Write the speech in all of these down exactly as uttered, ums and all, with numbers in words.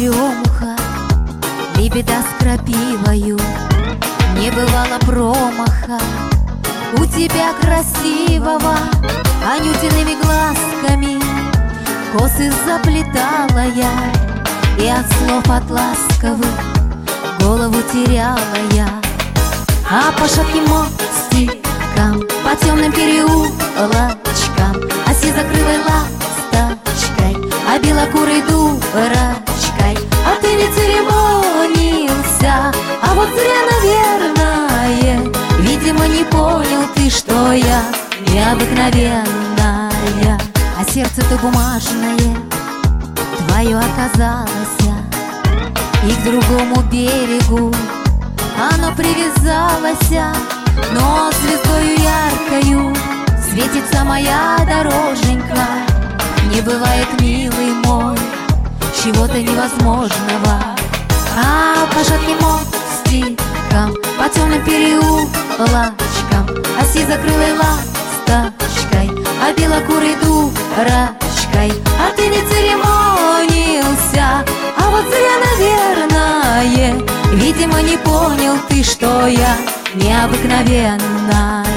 черемуха, лебеда с крапивою, не бывало промаха у тебя красивого. Анютиными глазками косы заплетала я, и от слов от ласковых голову теряла я. А по шатким мостикам, по темным переулочкам, оси закрылой ласточкой, а белокурой дурочкой. А ты не церемонился, а вот зря, наверное. Видимо, не понял ты, что я необыкновенная. А сердце-то бумажное твое оказалось, и к другому берегу оно привязалось. Но звездою яркою светится моя дороженька. Не бывает, милый мой, чего-то невозможного. А по шатким мостикам, по темным переулочкам, оси закрылой ласточкой, а белокурой дурочкой. А ты не церемонился, а вот зря, наверное. Видимо, не понял ты, что я необыкновенная.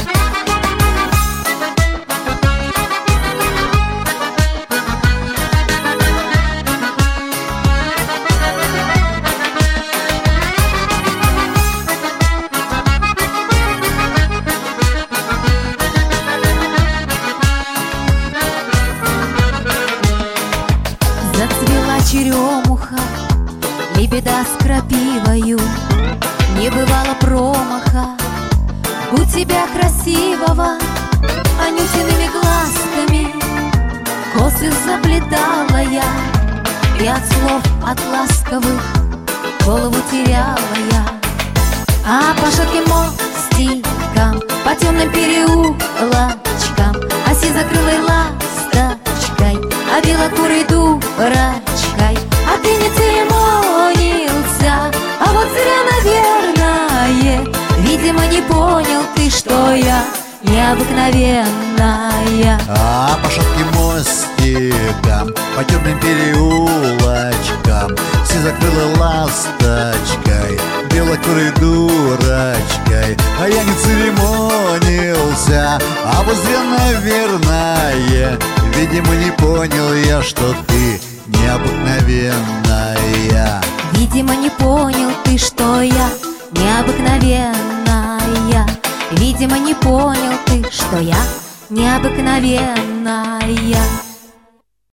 Зацвела черемуха, лебеда с крапивою, не бывало промаха у тебя красивого. Анютиными глазками косы заплетала я, и от слов от ласковых голову теряла я. А по шатким мостикам, по темным переулочкам, оси закрылой ласточкой, а белокурой дурочкой. А ты не церемонился, а вот зря, наверное. Видимо, не понял ты, что я необыкновенная. А по шатким мостикам, по темным переулочкам, все закрыла ласточкой, белокурой дурочкой. А я не церемонился, а вот зря, наверное. Видимо, не понял я, что ты необыкновенная. Видимо, не понял ты, что я необыкновенная. Видимо, не понял ты, что я необыкновенная.